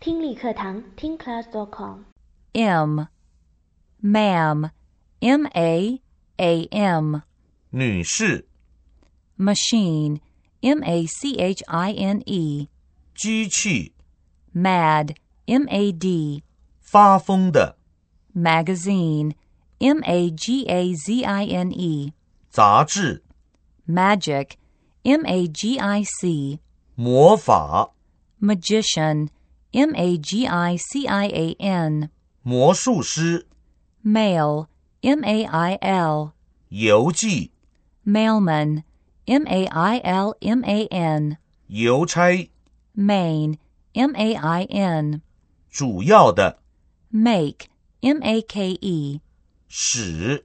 听力课堂听 class.com。 Ma'am, M-A-A-M. 女士。 Machine, M-A-C-H-I-N-E. 机器。 Mad, M-A-D. 发疯的。 Magazine, M-A-G-A-Z-I-N-E. 杂志。 Magic, M-A-G-I-C. 魔法。 Magician, M-A-G-I-C-I-A-N. 魔术师。 Mail, M-A-I-L. 邮寄。 Mailman, M-A-I-L-M-A-N. 邮差。 Main, M-A-I-N. 主要的。 Make, M-A-K-E. 使。